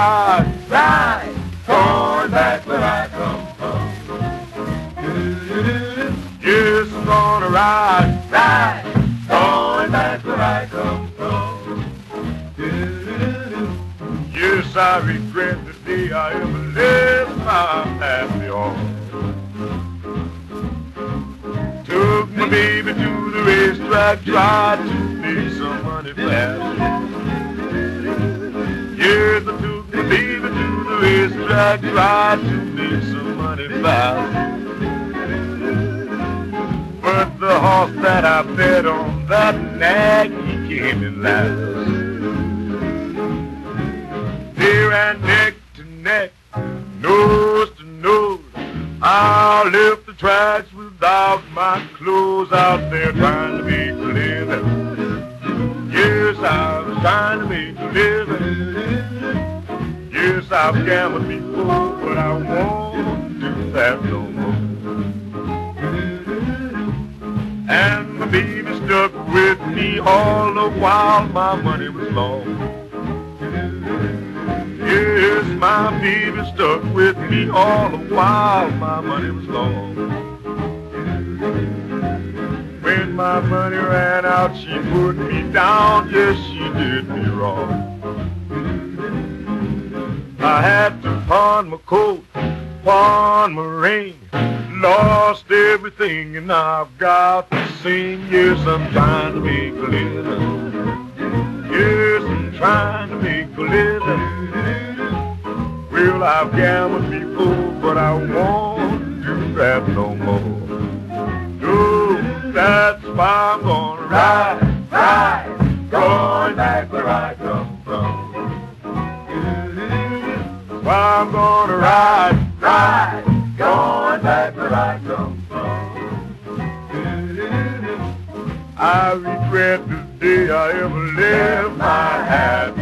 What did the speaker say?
ride, ride, going back where I come from. Yes, I'm gonna ride, ride, going back where I come from. Yes, I regret the day I ever left my happy home. Took my baby to the racetrack, tried to make some money fast. Yes, I took my baby to the racetrack, tried to make some money fast. But the horse that I bet on, that nag, he came in last. They ran neck to neck, nose to nose. I left the tracks without my clothes, out there trying to make a living. Yes, I was trying to make a living. Yes, I've gambled before, but I won't do that no more. And my baby stuck with me all the while my money was long. Yes, my baby stuck with me all the while my money was long. When my money ran out, she put me down, yes, she did me wrong. I had to pawn my coat, pawn my ring, lost everything, and now I've got to sing. Yes, I'm trying to make a living. Yes, I'm trying to make a living. Well, I've gambled before, but I won't do that no more. No, that's why I'm gonna ride, ride, going back where I come from. That's why I'm gonna ride, ride, going back where I come from. I regret the day I ever left my happy